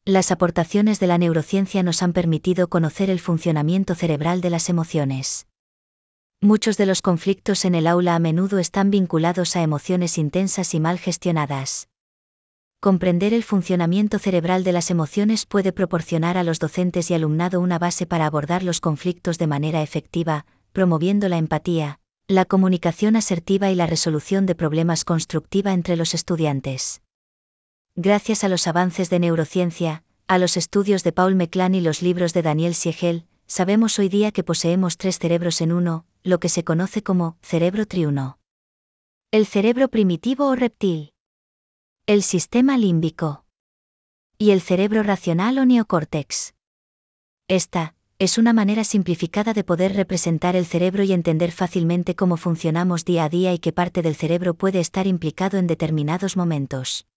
Las aportaciones de la neurociencia nos han permitido conocer el funcionamiento cerebral de las emociones. Muchos de los conflictos en el aula a menudo están vinculados a emociones intensas y mal gestionadas. Comprender el funcionamiento cerebral de las emociones puede proporcionar a los docentes y alumnado una base para abordar los conflictos de manera efectiva, promoviendo la empatía, la comunicación asertiva y la resolución de problemas constructiva entre los estudiantes. Gracias a los avances de neurociencia, a los estudios de Paul McClane y los libros de Daniel Siegel, sabemos hoy día que poseemos 3 cerebros en uno, lo que se conoce como cerebro triuno. El cerebro primitivo o reptil, el sistema límbico y el cerebro racional o neocórtex. Esta es una manera simplificada de poder representar el cerebro y entender fácilmente cómo funcionamos día a día y qué parte del cerebro puede estar implicado en determinados momentos.